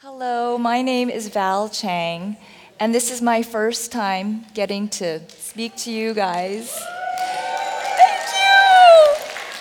Hello, my name is Val Chang, and this is my first time getting to speak to you guys. Thank you!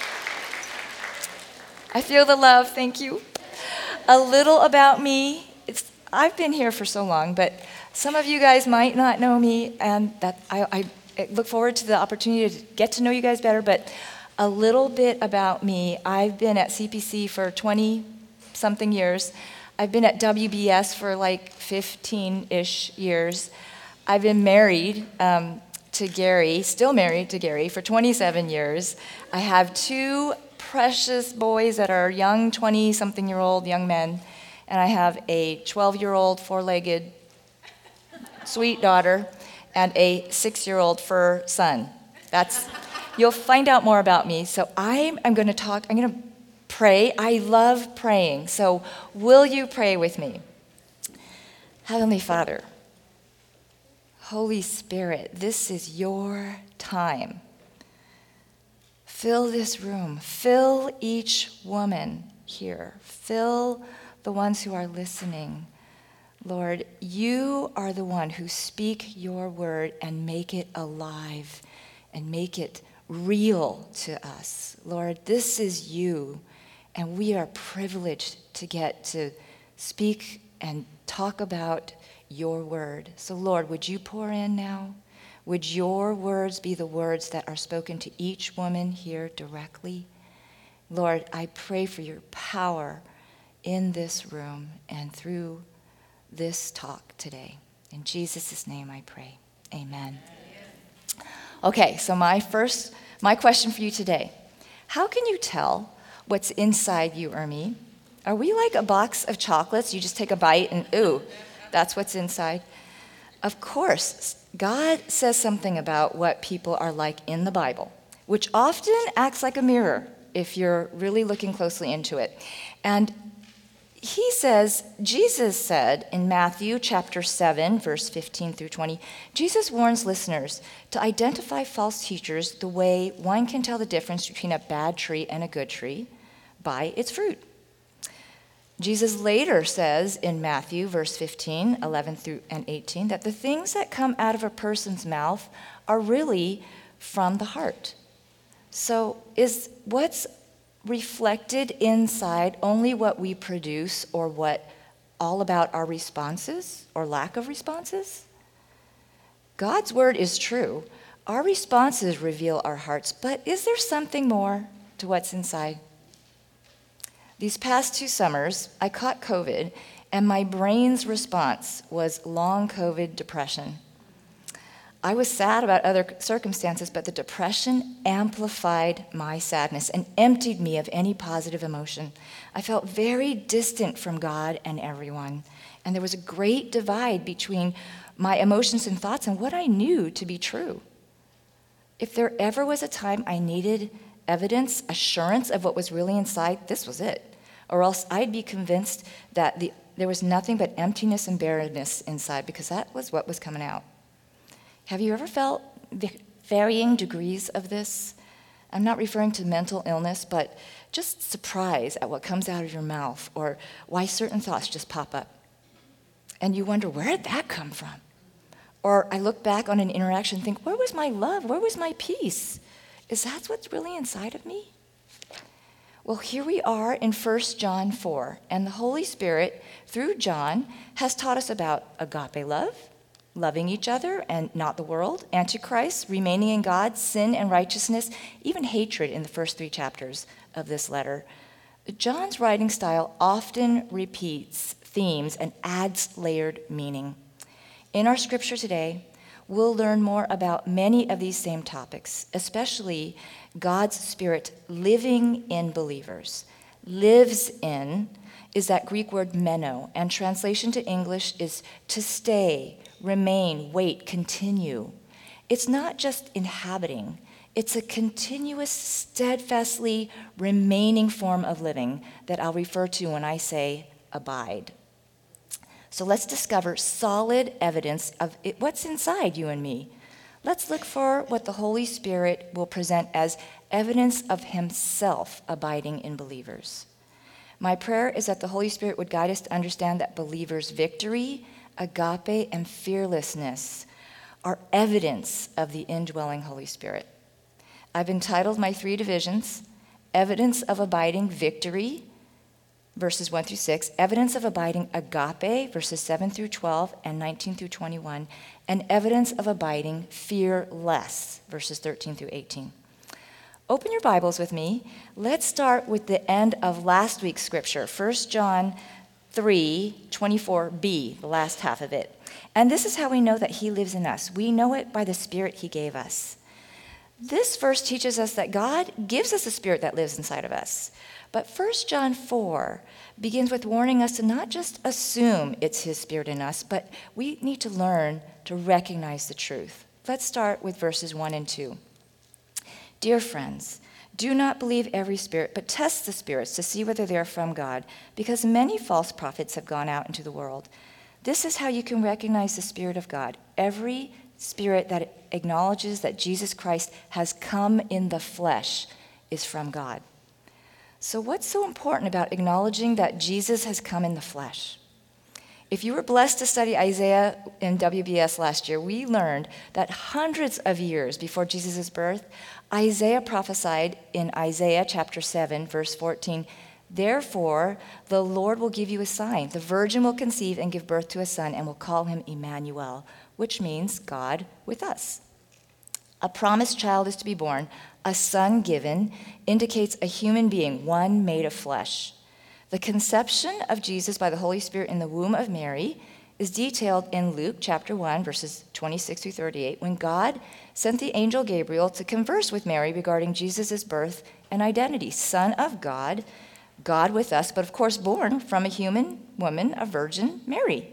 I feel the love, thank you. A little about me. I've been here for so long, but some of you guys might not know me, and that I look forward to the opportunity to get to know you guys better, but a little bit about me. I've been at CPC for 20-something years. I've been at WBS for like 15-ish years. I've been married to Gary, still married to Gary, for 27 years. I have two precious boys that are young, 20-something-year-old young men, and I have a 12-year-old, four-legged, sweet daughter, and a 6-year-old fur son. You'll find out more about me. So I'm going to pray. I love praying. So will you pray with me? Heavenly Father, Holy Spirit, this is your time. Fill this room. Fill each woman here. Fill the ones who are listening. Lord, you are the one who speak your word and make it alive and make it real to us. Lord, this is you. And we are privileged to get to speak and talk about your word. So, Lord, would you pour in now? Would your words be the words that are spoken to each woman here directly? Lord, I pray for your power in this room and through this talk today. In Jesus' name I pray. Amen. Okay, so my question for you today. How can you tell what's inside you or me? Are we like a box of chocolates? You just take a bite and, ooh, that's what's inside. Of course, God says something about what people are like in the Bible, which often acts like a mirror if you're really looking closely into it. And Jesus said in Matthew chapter 7, verse 15 through 20, Jesus warns listeners to identify false teachers the way one can tell the difference between a bad tree and a good tree by its fruit. Jesus later says in Matthew, verse 15, 11 through and 18, that the things that come out of a person's mouth are really from the heart. So is what's reflected inside only what we produce or what all about our responses or lack of responses? God's word is true. Our responses reveal our hearts, but is there something more to what's inside? These past 2 summers, I caught COVID, and my brain's response was long COVID depression. I was sad about other circumstances, but the depression amplified my sadness and emptied me of any positive emotion. I felt very distant from God and everyone, and there was a great divide between my emotions and thoughts and what I knew to be true. If there ever was a time I needed evidence, assurance of what was really inside, this was it. Or else I'd be convinced that there was nothing but emptiness and barrenness inside, because that was what was coming out. Have you ever felt varying degrees of this? I'm not referring to mental illness, but just surprise at what comes out of your mouth or why certain thoughts just pop up. And you wonder, where did that come from? Or I look back on an interaction and think, where was my love? Where was my peace? Is that what's really inside of me? Well, here we are in 1 John 4, and the Holy Spirit, through John, has taught us about agape love, loving each other and not the world, Antichrist, remaining in God, sin and righteousness, even hatred in the first 3 chapters of this letter. John's writing style often repeats themes and adds layered meaning. In our scripture today, we'll learn more about many of these same topics, especially God's Spirit living in believers. Lives in is that Greek word meno, and translation to English is to stay, remain, wait, continue. It's not just inhabiting. It's a continuous, steadfastly remaining form of living that I'll refer to when I say abide. So let's discover solid evidence of what's inside you and me. Let's look for what the Holy Spirit will present as evidence of himself abiding in believers. My prayer is that the Holy Spirit would guide us to understand that believers' victory, agape, and fearlessness are evidence of the indwelling Holy Spirit. I've entitled my 3 divisions, Evidence of Abiding Victory, verses 1 through 6, Evidence of Abiding Agape, verses 7 through 12 and 19 through 21, and Evidence of Abiding Fearless, verses 13 through 18. Open your Bibles with me. Let's start with the end of last week's scripture, 1 John 3:24b, the last half of it. And this is how we know that he lives in us. We know it by the Spirit he gave us. This verse teaches us that God gives us a spirit that lives inside of us. But 1 John 4 begins with warning us to not just assume it's his spirit in us, but we need to learn to recognize the truth. Let's start with verses 1 and 2. Dear friends, do not believe every spirit, but test the spirits to see whether they are from God, because many false prophets have gone out into the world. This is how you can recognize the Spirit of God. Every spirit that acknowledges that Jesus Christ has come in the flesh is from God. So what's so important about acknowledging that Jesus has come in the flesh? If you were blessed to study Isaiah in WBS last year, we learned that hundreds of years before Jesus' birth, Isaiah prophesied in Isaiah chapter 7, verse 14, "Therefore, the Lord will give you a sign. The virgin will conceive and give birth to a son and will call him Emmanuel," which means God with us. A promised child is to be born. A son given indicates a human being, one made of flesh. The conception of Jesus by the Holy Spirit in the womb of Mary is detailed in Luke chapter 1, verses 26 through 38, when God sent the angel Gabriel to converse with Mary regarding Jesus' birth and identity. Son of God, God with us, but of course born from a human woman, a virgin, Mary.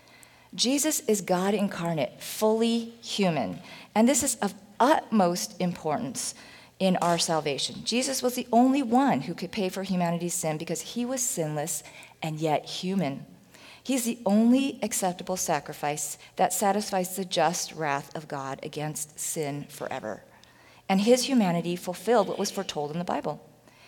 Jesus is God incarnate, fully human. And this is of utmost importance in our salvation. Jesus was the only one who could pay for humanity's sin because he was sinless and yet human. He's the only acceptable sacrifice that satisfies the just wrath of God against sin forever. And his humanity fulfilled what was foretold in the Bible.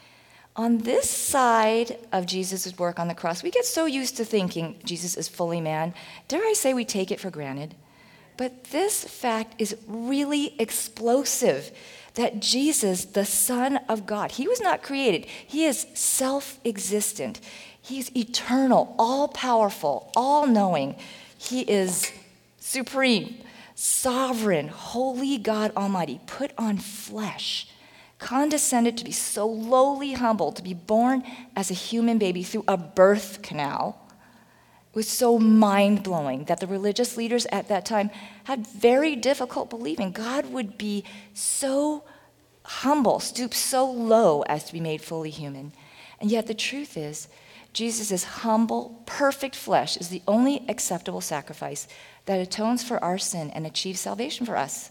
On this side of Jesus' work on the cross, we get so used to thinking Jesus is fully man. Dare I say we take it for granted? But this fact is really explosive, that Jesus, the Son of God, he was not created. He is self-existent. He's eternal, all-powerful, all-knowing. He is supreme, sovereign, holy God Almighty, put on flesh, condescended to be so lowly humble, to be born as a human baby through a birth canal. It was so mind-blowing that the religious leaders at that time had very difficult believing God would be so humble, stoop so low as to be made fully human. And yet the truth is, Jesus' humble, perfect flesh is the only acceptable sacrifice that atones for our sin and achieves salvation for us.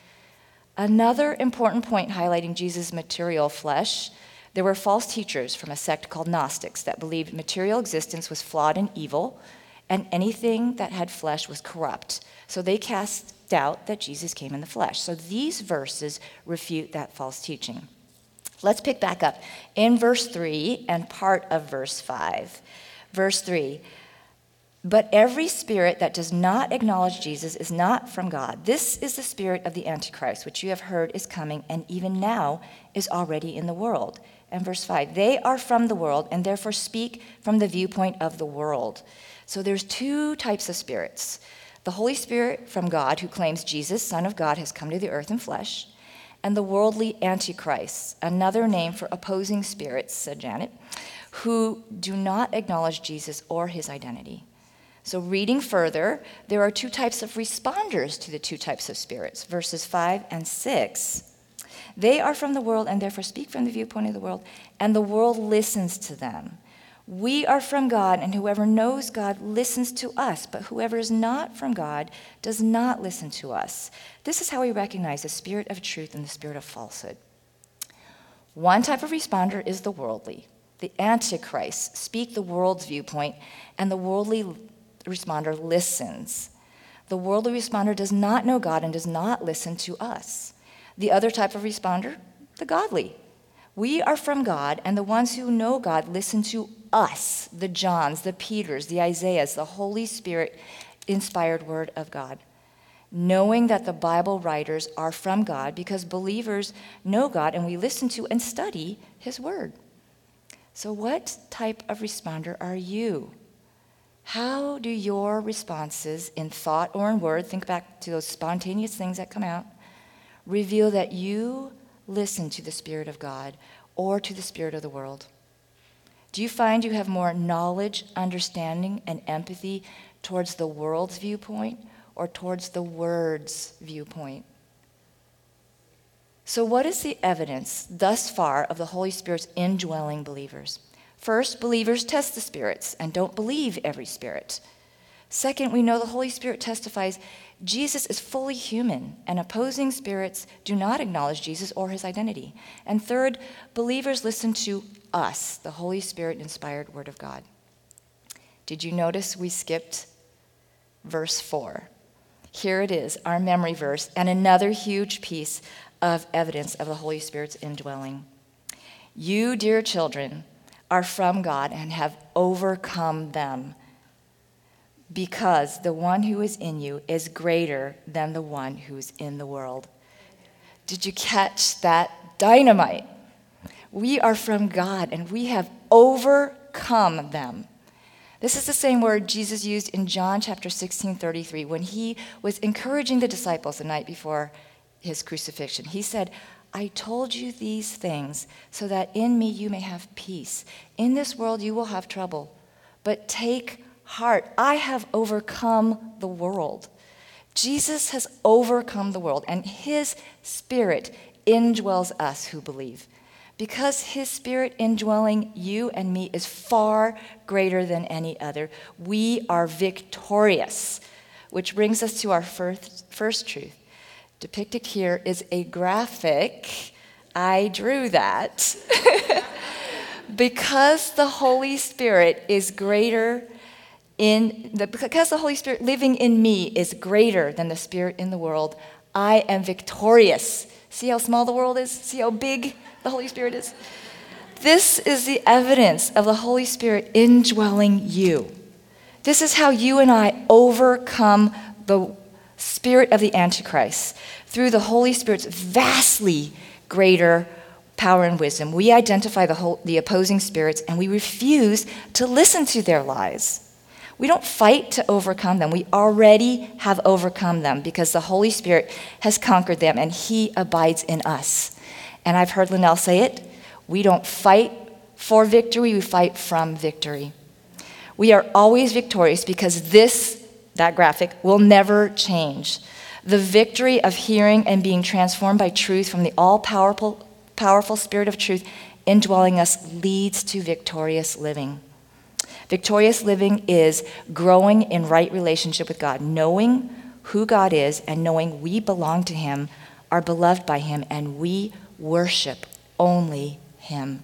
Another important point highlighting Jesus' material flesh, there were false teachers from a sect called Gnostics that believed material existence was flawed and evil, and anything that had flesh was corrupt. So they cast doubt that Jesus came in the flesh. So these verses refute that false teaching. Let's pick back up in verse 3 and part of verse 5. Verse 3, "But every spirit that does not acknowledge Jesus is not from God. This is the spirit of the Antichrist, which you have heard is coming, and even now is already in the world." And verse 5, "They are from the world and therefore speak from the viewpoint of the world." So there's 2 types of spirits. The Holy Spirit from God, who claims Jesus, Son of God, has come to the earth in flesh, and the worldly Antichrist, another name for opposing spirits, said Janet, who do not acknowledge Jesus or his identity. So reading further, there are 2 types of responders to the 2 types of spirits, verses 5 and 6. "They are from the world and therefore speak from the viewpoint of the world, and the world listens to them. We are from God, and whoever knows God listens to us, but whoever is not from God does not listen to us." This is how we recognize the spirit of truth and the spirit of falsehood. One type of responder is the worldly. The Antichrists speak the world's viewpoint, and the worldly responder listens. The worldly responder does not know God and does not listen to us. The other type of responder, the godly. We are from God, and the ones who know God listen to us, the Johns, the Peters, the Isaiahs, the Holy Spirit-inspired word of God, knowing that the Bible writers are from God because believers know God and we listen to and study his word. So what type of responder are you? How do your responses in thought or in word, think back to those spontaneous things that come out, reveal that you listen to the Spirit of God or to the spirit of the world? Do you find you have more knowledge, understanding, and empathy towards the world's viewpoint or towards the Word's viewpoint? So what is the evidence thus far of the Holy Spirit's indwelling believers? First, believers test the spirits and don't believe every spirit. Second, we know the Holy Spirit testifies Jesus is fully human, and opposing spirits do not acknowledge Jesus or his identity. And third, believers listen to us, the Holy Spirit-inspired Word of God. Did you notice we skipped verse 4? Here it is, our memory verse, and another huge piece of evidence of the Holy Spirit's indwelling. You, dear children, are from God and have overcome them, because the one who is in you is greater than the one who's in the world. Did you catch that? Dynamite. We are from God and we have overcome them. This is the same word Jesus used in John chapter 16:33 when he was encouraging the disciples the night before his crucifixion. He said, I told you these things so that in me you may have peace. In this world you will have trouble, but take heart. I have overcome the world. Jesus has overcome the world, and his Spirit indwells us who believe. Because his Spirit indwelling you and me is far greater than any other, we are victorious. Which brings us to our first truth. Depicted here is a graphic. I drew that. Because the Holy Spirit is greater because the Holy Spirit living in me is greater than the spirit in the world, I am victorious. See how small the world is? See how big the Holy Spirit is? This is the evidence of the Holy Spirit indwelling you. This is how you and I overcome the spirit of the Antichrist. Through the Holy Spirit's vastly greater power and wisdom, we identify the opposing spirits and we refuse to listen to their lies. We don't fight to overcome them. We already have overcome them because the Holy Spirit has conquered them and he abides in us. And I've heard Linnell say it, we don't fight for victory, we fight from victory. We are always victorious because that graphic, will never change. The victory of hearing and being transformed by truth from the all-powerful Spirit of truth indwelling us leads to victorious living. Victorious living is growing in right relationship with God, knowing who God is and knowing we belong to him, are beloved by him, and we worship only him.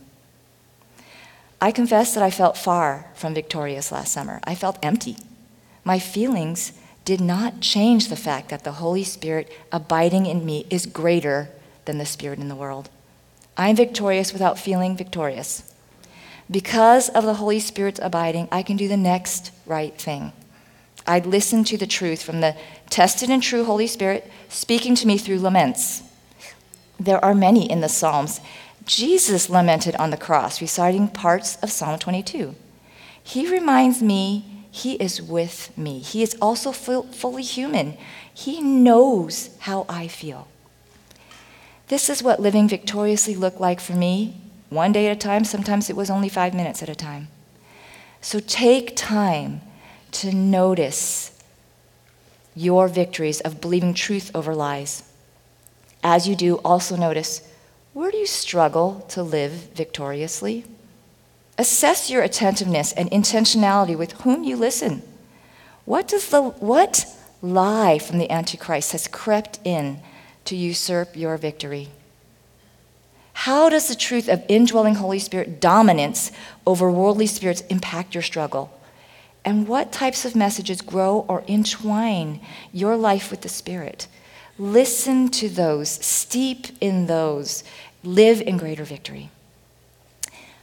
I confess that I felt far from victorious last summer. I felt empty. My feelings did not change the fact that the Holy Spirit abiding in me is greater than the spirit in the world. I'm victorious without feeling victorious. Because of the Holy Spirit's abiding, I can do the next right thing. I listen to the truth from the tested and true Holy Spirit speaking to me through laments. There are many in the Psalms. Jesus lamented on the cross, reciting parts of Psalm 22. He reminds me he is with me. He is also fully human. He knows how I feel. This is what living victoriously looked like for me. One day at a time, sometimes it was only 5 minutes at a time. So take time to notice your victories of believing truth over lies. As you do, also notice, where do you struggle to live victoriously? Assess your attentiveness and intentionality with whom you listen. What lie from the Antichrist has crept in to usurp your victory? How does the truth of indwelling Holy Spirit dominance over worldly spirits impact your struggle? And what types of messages grow or entwine your life with the Spirit? Listen to those, steep in those, live in greater victory.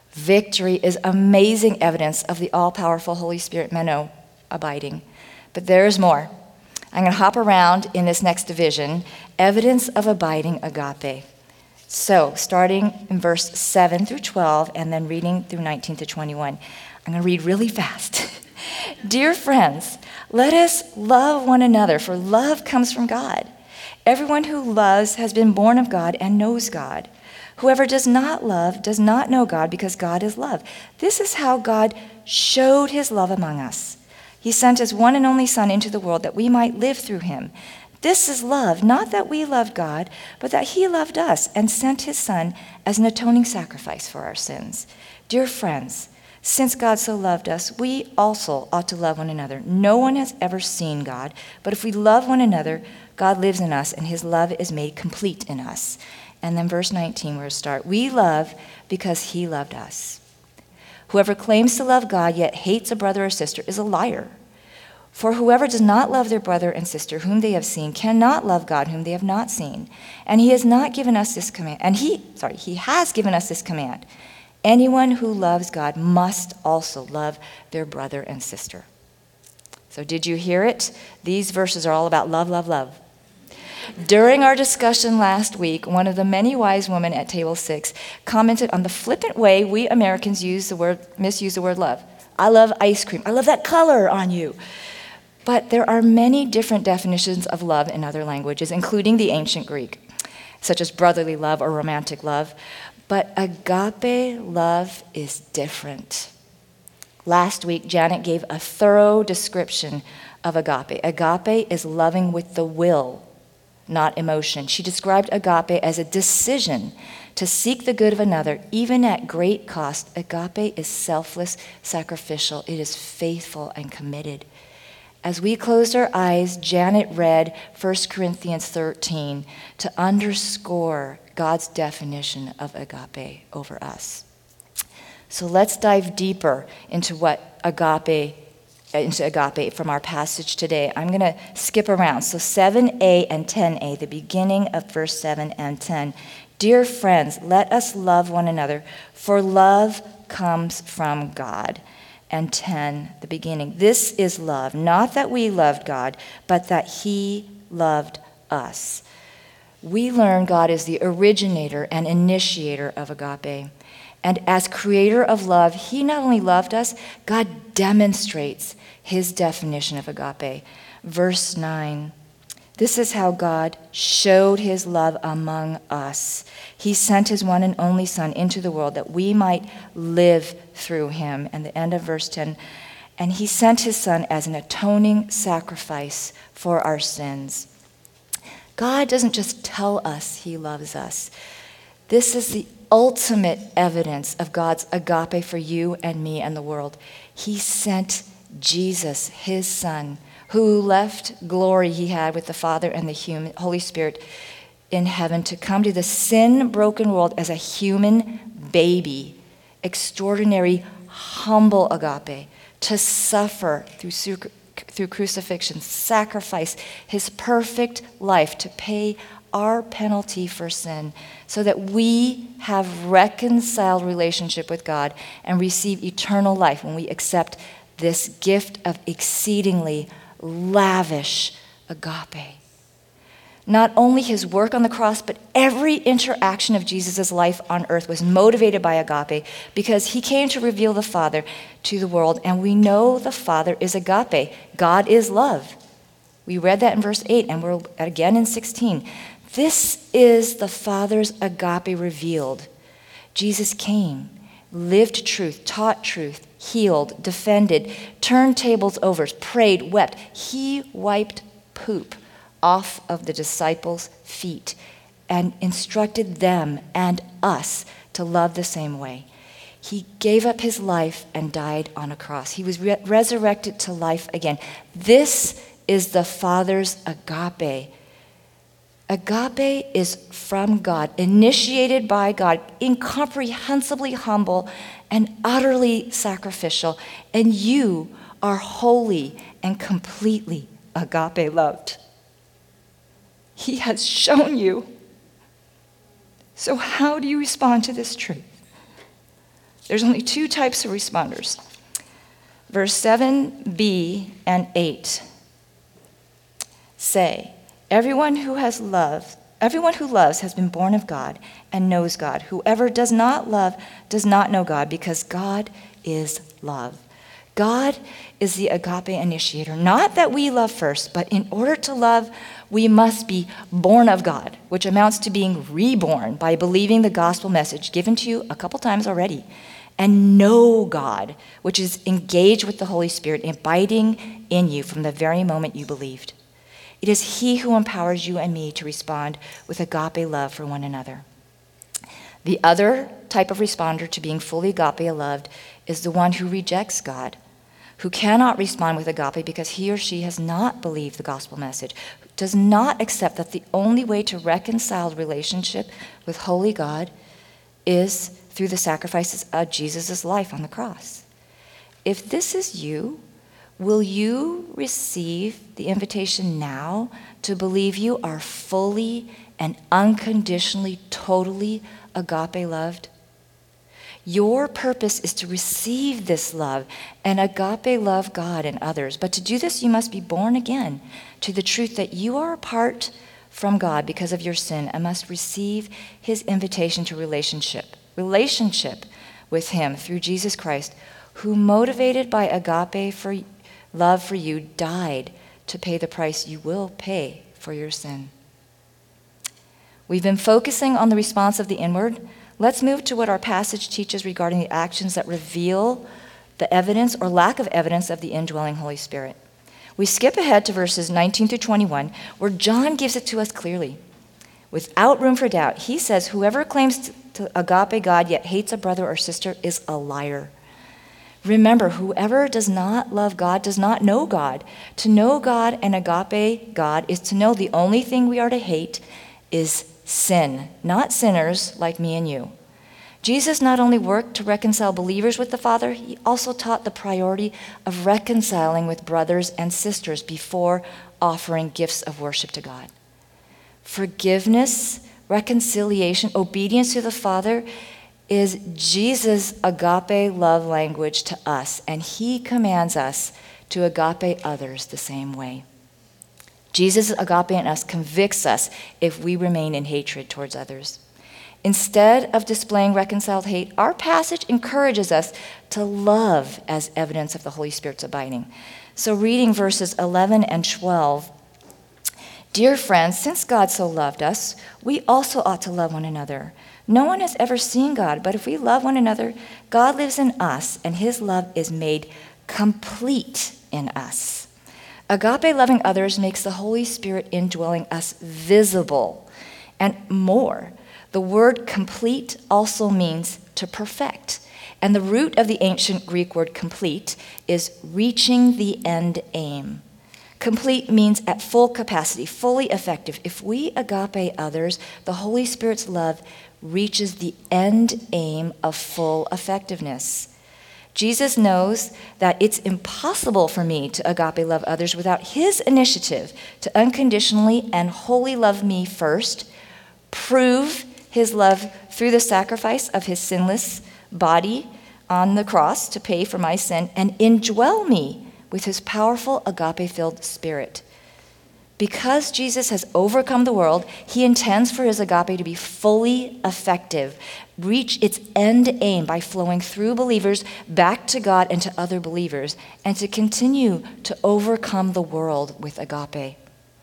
Victory is amazing evidence of the all-powerful Holy Spirit meno, abiding. But there's more. I'm going to hop around in this next division, evidence of abiding agape. So, starting in verse 7 through 12, and then reading through 19 to 21. I'm going to read really fast. Dear friends, let us love one another, for love comes from God. Everyone who loves has been born of God and knows God. Whoever does not love does not know God, because God is love. This is how God showed his love among us. He sent his one and only Son into the world that we might live through him. This is love, not that we loved God, but that he loved us and sent his Son as an atoning sacrifice for our sins. Dear friends, since God so loved us, we also ought to love one another. No one has ever seen God, but if we love one another, God lives in us and his love is made complete in us. And then verse 19, we're going to start. We love because he loved us. Whoever claims to love God yet hates a brother or sister is a liar. For whoever does not love their brother and sister whom they have seen cannot love God whom they have not seen. And he has not given us this command. He has given us this command. Anyone who loves God must also love their brother and sister. So did you hear it? These verses are all about love, love, love. During our discussion last week, one of the many wise women at table 6 commented on the flippant way we Americans misuse the word love. I love ice cream. I love that color on you. But there are many different definitions of love in other languages, including the ancient Greek, such as brotherly love or romantic love. But agape love is different. Last week, Janet gave a thorough description of agape. Agape is loving with the will, not emotion. She described agape as a decision to seek the good of another, even at great cost. Agape is selfless, sacrificial. It is faithful and committed. As we closed our eyes, Janet read 1 Corinthians 13 to underscore God's definition of agape over us. So let's dive deeper into agape from our passage today. I'm going to skip around. So 7a and 10a, the beginning of verse 7 and 10. Dear friends, let us love one another, for love comes from God. And 10, the beginning. This is love, not that we loved God, but that he loved us. We learn God is the originator and initiator of agape. And as creator of love, he not only loved us, God demonstrates his definition of agape. Verse 9, this is how God showed his love among us. He sent his one and only Son into the world that we might live through him. And the end of verse 10, and he sent his Son as an atoning sacrifice for our sins. God doesn't just tell us he loves us. This is the ultimate evidence of God's agape for you and me and the world. He sent Jesus, his Son, who left glory he had with the Father and the Holy Spirit in heaven to come to the sin-broken world as a human baby, extraordinary, humble agape, to suffer through crucifixion, sacrifice his perfect life to pay our penalty for sin so that we have reconciled relationship with God and receive eternal life when we accept this gift of exceedingly lavish agape. Not only his work on the cross, but every interaction of Jesus' life on earth was motivated by agape because he came to reveal the Father to the world, and we know the Father is agape. God is love. We read that in verse 8, and we're again in 16. This is the Father's agape revealed. Jesus came, lived truth, taught truth, healed, defended, turned tables over, prayed, wept. He wiped poop off of the disciples' feet and instructed them and us to love the same way. He gave up his life and died on a cross. He was resurrected to life again. This is the Father's agape. Agape is from God, initiated by God, incomprehensibly humble and utterly sacrificial. And you are wholly and completely agape loved. He has shown you. So how do you respond to this truth? There's only two types of responders. Verse 7b and 8 say, everyone who loves has been born of God and knows God. Whoever does not love does not know God, because God is love. God is the agape initiator. Not that we love first, but in order to love, we must be born of God, which amounts to being reborn by believing the gospel message given to you a couple times already, and know God, which is engaged with the Holy Spirit, abiding in you from the very moment you believed. It is He who empowers you and me to respond with agape love for one another. The other type of responder to being fully agape loved is the one who rejects God, who cannot respond with agape because he or she has not believed the gospel message, does not accept that the only way to reconcile relationship with holy God is through the sacrifices of Jesus' life on the cross. If this is you, will you receive the invitation now to believe you are fully and unconditionally, totally agape loved? Your purpose is to receive this love and agape love God and others. But to do this, you must be born again to the truth that you are apart from God because of your sin and must receive His invitation to relationship with Him through Jesus Christ, who, motivated by agape for love for you, died to pay the price you will pay for your sin. We've been focusing on the response of the inward. Let's move to what our passage teaches regarding the actions that reveal the evidence or lack of evidence of the indwelling Holy Spirit. We skip ahead to verses 19 through 21, where John gives it to us clearly. Without room for doubt, he says, whoever claims to agape God yet hates a brother or sister is a liar. Remember, whoever does not love God does not know God. To know God and agape God is to know the only thing we are to hate is sin, not sinners like me and you. Jesus not only worked to reconcile believers with the Father, he also taught the priority of reconciling with brothers and sisters before offering gifts of worship to God. Forgiveness, reconciliation, obedience to the Father is Jesus' agape love language to us, and he commands us to agape others the same way. Jesus' agape in us convicts us if we remain in hatred towards others. Instead of displaying reconciled hate, our passage encourages us to love as evidence of the Holy Spirit's abiding. So reading verses 11 and 12, dear friends, since God so loved us, we also ought to love one another. No one has ever seen God, but if we love one another, God lives in us, and his love is made complete in us. Agape loving others makes the Holy Spirit indwelling us visible. And more, the word complete also means to perfect. And the root of the ancient Greek word complete is reaching the end aim. Complete means at full capacity, fully effective. If we agape others, the Holy Spirit's love reaches the end aim of full effectiveness. Jesus knows that it's impossible for me to agape love others without his initiative to unconditionally and wholly love me first, prove his love through the sacrifice of his sinless body on the cross to pay for my sin, and indwell me with his powerful agape-filled spirit. Because Jesus has overcome the world, he intends for his agape to be fully effective, reach its end aim by flowing through believers back to God and to other believers, and to continue to overcome the world with agape.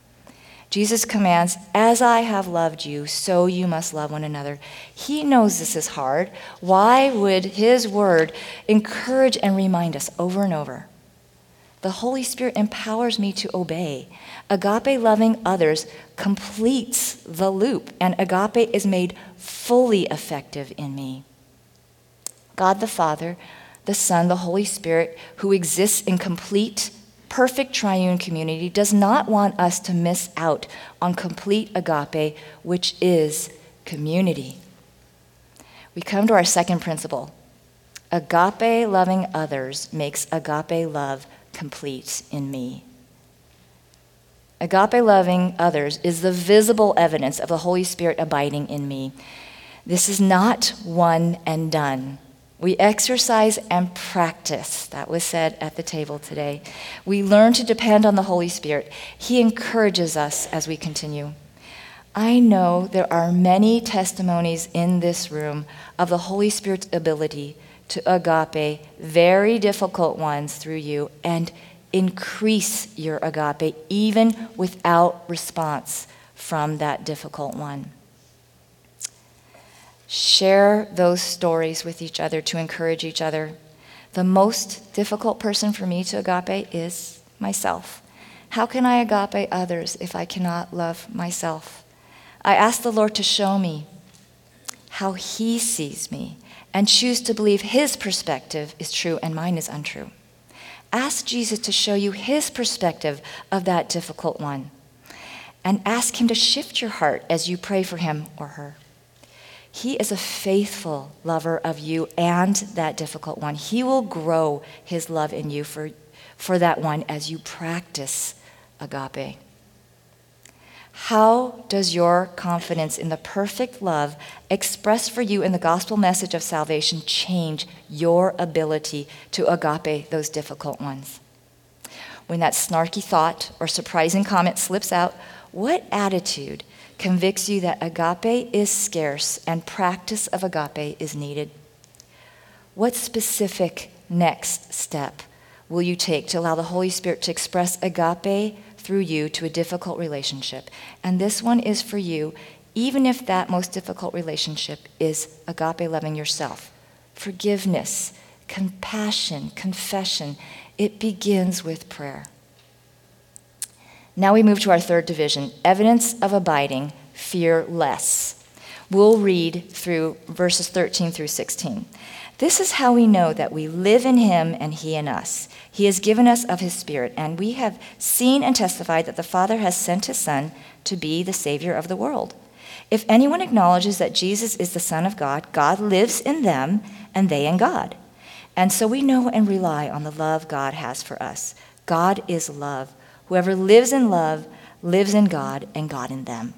Jesus commands, as I have loved you, so you must love one another. He knows this is hard. Why would his word encourage and remind us over and over? The Holy Spirit empowers me to obey. Agape loving others completes the loop, and agape is made fully effective in me. God the Father, the Son, the Holy Spirit, who exists in complete, perfect triune community, does not want us to miss out on complete agape, which is community. We come to our second principle. Agape loving others makes agape love complete in me. Agape loving others is the visible evidence of the Holy Spirit abiding in me. This is not one and done. We exercise and practice. That was said at the table today. We learn to depend on the Holy Spirit. He encourages us as we continue. I know there are many testimonies in this room of the Holy Spirit's ability to agape very difficult ones through you and increase your agape even without response from that difficult one. Share those stories with each other to encourage each other. The most difficult person for me to agape is myself. How can I agape others if I cannot love myself? I ask the Lord to show me how He sees me and choose to believe His perspective is true and mine is untrue. Ask Jesus to show you His perspective of that difficult one. And ask Him to shift your heart as you pray for him or her. He is a faithful lover of you and that difficult one. He will grow His love in you for that one as you practice agape. How does your confidence in the perfect love expressed for you in the gospel message of salvation change your ability to agape those difficult ones? When that snarky thought or surprising comment slips out, what attitude convicts you that agape is scarce and practice of agape is needed? What specific next step will you take to allow the Holy Spirit to express agape through you to a difficult relationship? And this one is for you, even if that most difficult relationship is agape loving yourself. Forgiveness, compassion, confession. It begins with prayer. Now we move to our third division, evidence of abiding, fear less. We'll read through verses 13 through 16. This is how we know that we live in Him and He in us. He has given us of His Spirit, and we have seen and testified that the Father has sent His Son to be the Savior of the world. If anyone acknowledges that Jesus is the Son of God, God lives in them and they in God. And so we know and rely on the love God has for us. God is love. Whoever lives in love lives in God and God in them.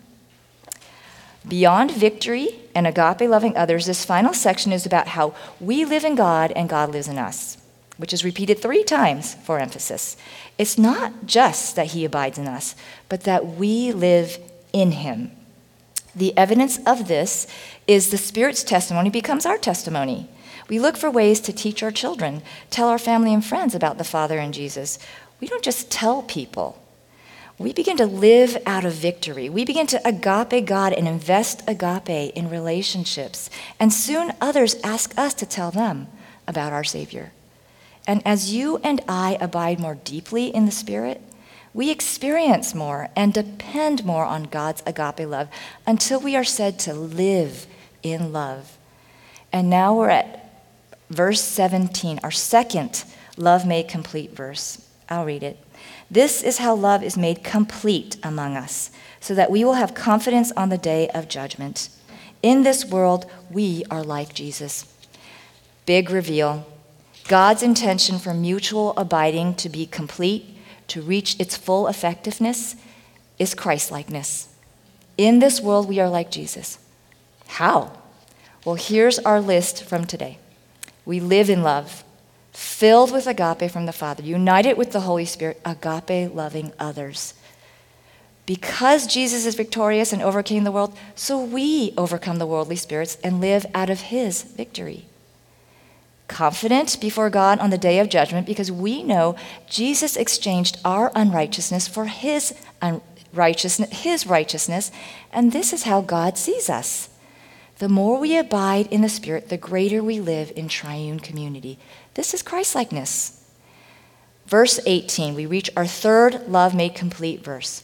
Beyond victory and agape loving others, this final section is about how we live in God and God lives in us, which is repeated 3 times for emphasis. It's not just that He abides in us, but that we live in Him. The evidence of this is the Spirit's testimony becomes our testimony. We look for ways to teach our children, tell our family and friends about the Father and Jesus. We don't just tell people. We begin to live out of victory. We begin to agape God and invest agape in relationships. And soon others ask us to tell them about our Savior. And as you and I abide more deeply in the Spirit, we experience more and depend more on God's agape love until we are said to live in love. And now we're at verse 17, our second love made complete verse. I'll read it. This is how love is made complete among us, so that we will have confidence on the day of judgment. In this world, we are like Jesus. Big reveal. God's intention for mutual abiding to be complete, to reach its full effectiveness, is Christ-likeness. In this world, we are like Jesus. How? Well, here's our list from today. We live in love, filled with agape from the Father, united with the Holy Spirit, agape loving others. Because Jesus is victorious and overcame the world, so we overcome the worldly spirits and live out of His victory. Confident before God on the day of judgment because we know Jesus exchanged our unrighteousness for His righteousness, and this is how God sees us. The more we abide in the Spirit, the greater we live in triune community. This is Christ-likeness. Verse 18, we reach our third love made complete verse.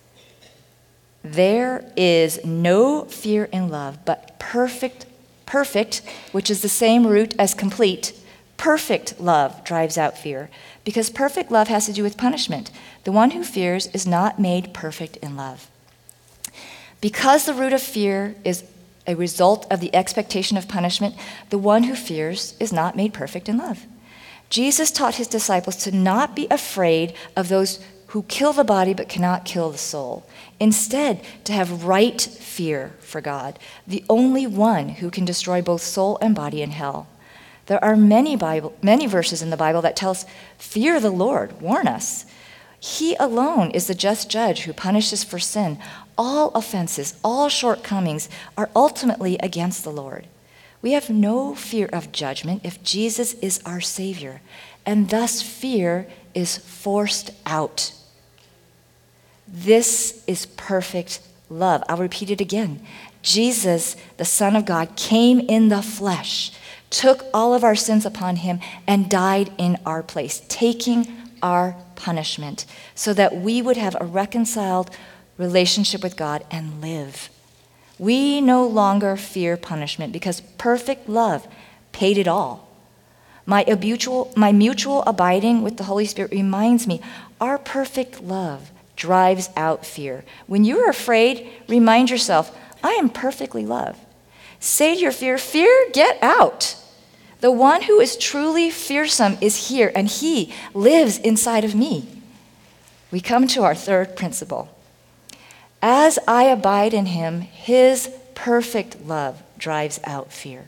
There is no fear in love, but perfect, which is the same root as complete, perfect love drives out fear, because perfect love has to do with punishment. The one who fears is not made perfect in love. Because the root of fear is a result of the expectation of punishment, the one who fears is not made perfect in love. Jesus taught His disciples to not be afraid of those who kill the body but cannot kill the soul. Instead, to have right fear for God, the only one who can destroy both soul and body in hell. There are many verses in the Bible that tell us, fear the Lord, warn us. He alone is the just judge who punishes for sin. All offenses, all shortcomings are ultimately against the Lord. We have no fear of judgment if Jesus is our Savior, and thus fear is forced out. This is perfect love. I'll repeat it again. Jesus, the Son of God, came in the flesh, took all of our sins upon him, and died in our place, taking our punishment so that we would have a reconciled relationship with God and live. We no longer fear punishment because perfect love paid it all. My mutual abiding with the Holy Spirit reminds me our perfect love drives out fear. When you're afraid, remind yourself, I am perfectly loved. Say to your fear, fear, get out. The one who is truly fearsome is here, and he lives inside of me. We come to our third principle. As I abide in him, his perfect love drives out fear.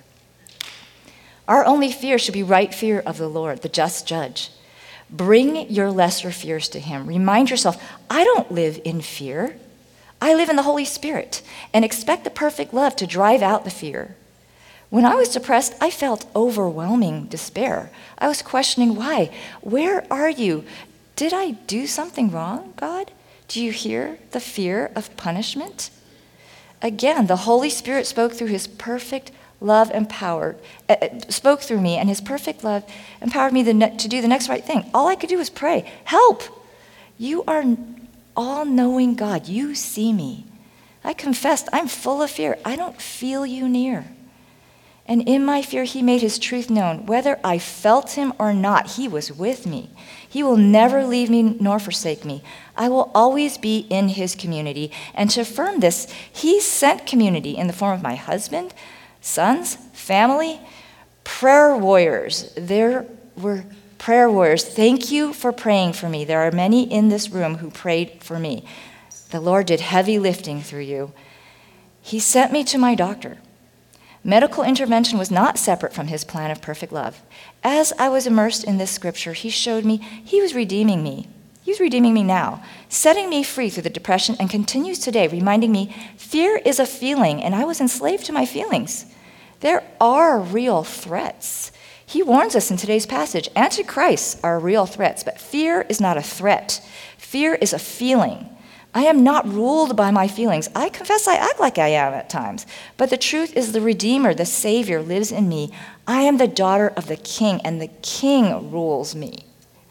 Our only fear should be right fear of the Lord, the just judge. Bring your lesser fears to him. Remind yourself, I don't live in fear. I live in the Holy Spirit, and expect the perfect love to drive out the fear. When I was depressed, I felt overwhelming despair. I was questioning why. Where are you? Did I do something wrong, God? Do you hear the fear of punishment? Again, the Holy Spirit spoke through his perfect love and power, spoke through me, and his perfect love empowered me to do the next right thing. All I could do was pray, help! You are all-knowing God. You see me. I confessed, I'm full of fear. I don't feel you near. And in my fear, he made his truth known. Whether I felt him or not, he was with me. He will never leave me nor forsake me. I will always be in his community. And to affirm this, he sent community in the form of my husband, sons, family, prayer warriors. There were prayer warriors. Thank you for praying for me. There are many in this room who prayed for me. The Lord did heavy lifting through you. He sent me to my doctor. Medical intervention was not separate from his plan of perfect love. As I was immersed in this scripture, he showed me he was redeeming me. He was redeeming me now, setting me free through the depression, and continues today, reminding me fear is a feeling, and I was enslaved to my feelings. There are real threats. He warns us in today's passage, Antichrists are real threats, but fear is not a threat. Fear is a feeling. I am not ruled by my feelings. I confess I act like I am at times. But the truth is the Redeemer, the Savior, lives in me. I am the daughter of the King, and the King rules me.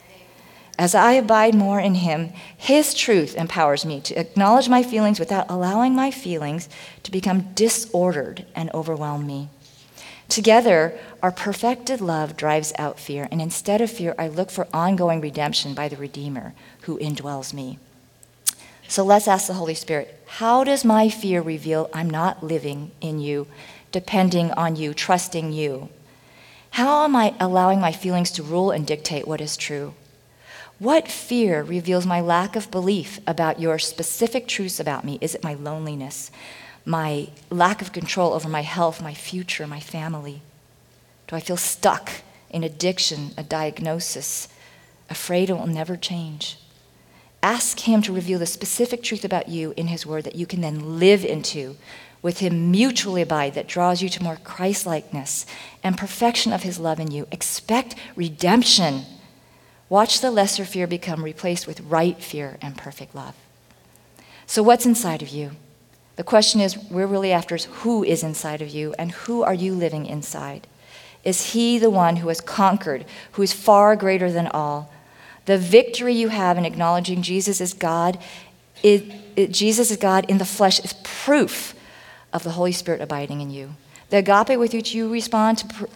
As I abide more in him, his truth empowers me to acknowledge my feelings without allowing my feelings to become disordered and overwhelm me. Together, our perfected love drives out fear, and instead of fear, I look for ongoing redemption by the Redeemer who indwells me. So let's ask the Holy Spirit, how does my fear reveal I'm not living in you, depending on you, trusting you? How am I allowing my feelings to rule and dictate what is true? What fear reveals my lack of belief about your specific truths about me? Is it my loneliness, my lack of control over my health, my future, my family? Do I feel stuck in addiction, a diagnosis, afraid it will never change? Ask him to reveal the specific truth about you in his word that you can then live into, with him mutually abide, that draws you to more Christ-likeness and perfection of his love in you. Expect redemption. Watch the lesser fear become replaced with right fear and perfect love. So what's inside of you? The question is, we're really after is who is inside of you, and who are you living inside? Is he the one who has conquered, who is far greater than all? The victory you have in acknowledging Jesus is God, Jesus is God in the flesh, is proof of the Holy Spirit abiding in you. The agape with which you respond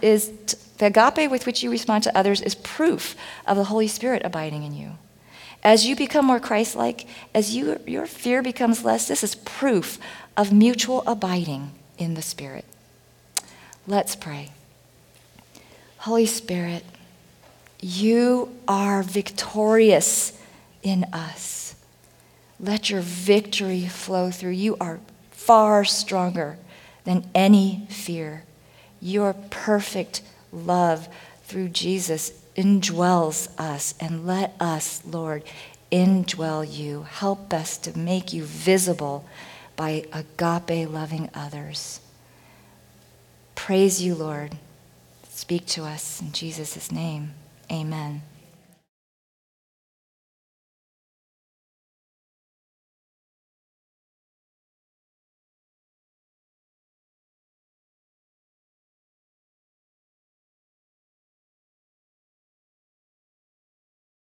to others is proof of the Holy Spirit abiding in you. As you become more Christ-like, as your fear becomes less, this is proof of mutual abiding in the Spirit. Let's pray. Holy Spirit, you are victorious in us. Let your victory flow through. You are far stronger than any fear. Your perfect love through Jesus indwells us. And let us, Lord, indwell you. Help us to make you visible by agape loving others. Praise you, Lord. Speak to us in Jesus' name. Amen.